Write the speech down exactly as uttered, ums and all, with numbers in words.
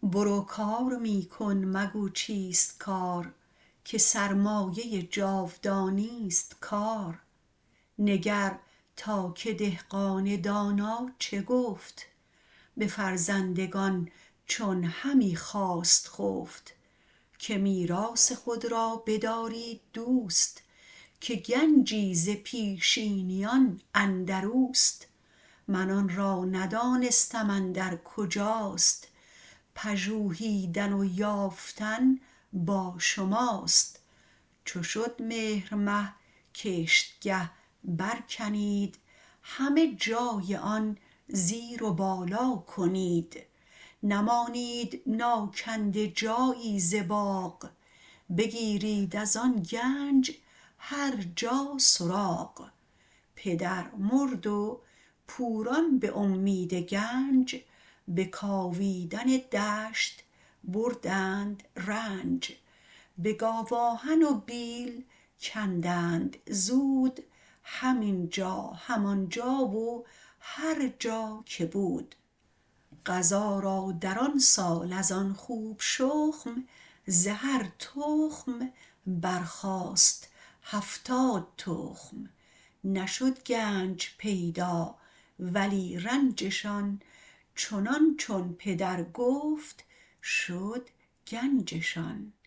برو کار می کن مگو چیست کار که سرمایه جاودانیست کار. نگر تا که دهقان دانا چه گفت به فرزندگان چون همی خواست خفت. که میراث خود را بدارید دوست که گنجی ز پیشینیان اندروست. من آن را ندانستم اندر کجاست پژوهیدن و یافتن با شماست. چو شد مهر مه کشتگه برکنید همه جای آن زیر و بالا کنید. نمانید ناکنده جایی ز باغ بگیرید از آن گنج هر جا سراغ. پدر مرد و پوران به امید گنج به کاویدن دشت بردند رنج. به گاوآهن و بیل کندند زود هم این جا هم آن جا و هر جا که بود. قضا را در آن سال از آن خوب شخم ز هر تخم برخاست هفتاد تخم. نشد گنج پیدا ولی رنجشان چنان چون پدر گفت شد گنجشان.